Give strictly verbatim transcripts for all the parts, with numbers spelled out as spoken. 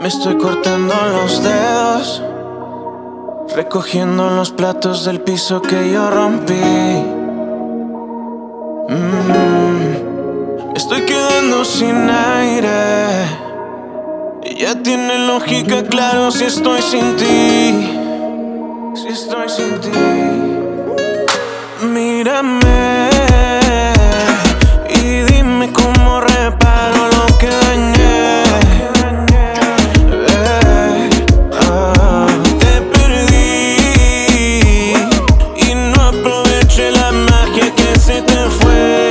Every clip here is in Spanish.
Me estoy cortando los dedos, recogiendo los platos del piso que yo rompí. mm, Me estoy quedando sin aire. Y ya tiene lógica, claro, si estoy sin ti. Si estoy sin ti. Mírame y dime cómo reparo lo que dañé. Eh, ah, te perdí y no aproveché la magia que se te fue.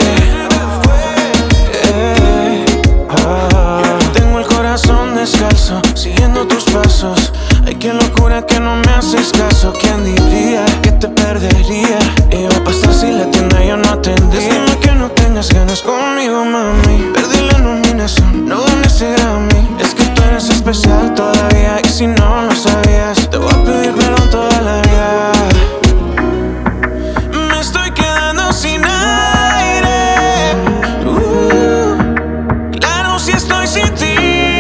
Eh, ah, tengo el corazón descalzo, siguiendo tus pasos. Ay, qué locura que no me haces caso. ¿Quién diría que te perdería? Iba a pasar si la tienda yo no atendía. Dime que no tengas ganas conmigo, mami. Perdí la nominación, no gané ese Grammy. Es que tú eres especial todavía, y si no lo sabías, te voy a pedir perdón toda la vida. Me estoy quedando sin aire. uh, Claro, si estoy sin ti.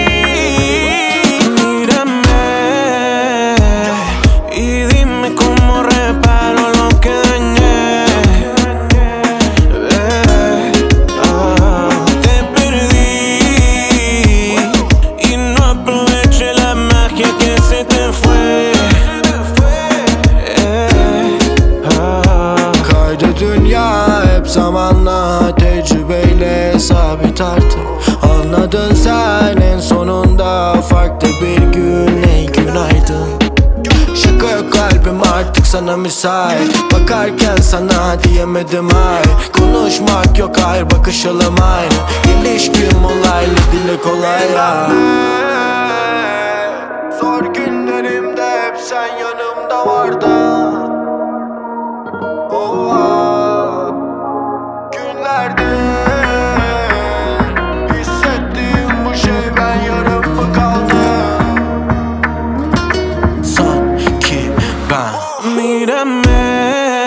Dünya hep zamanla, tecrübeyle sabit artık. Anladın sen en sonunda, farklı bir gün, ey günaydın. Şaka yok, kalbim artık sana müsait. Bakarken sana diyemedim ay. Konuşmak yok, hayır bakışalım aynı. İlişkim olaylı, dile kolay ya. Zor günlerimde hep sen yanımda vardın. Oh, günlerdir hissettiğim bu şey, ben yarım mı kaldım? Sanki ben. Mírame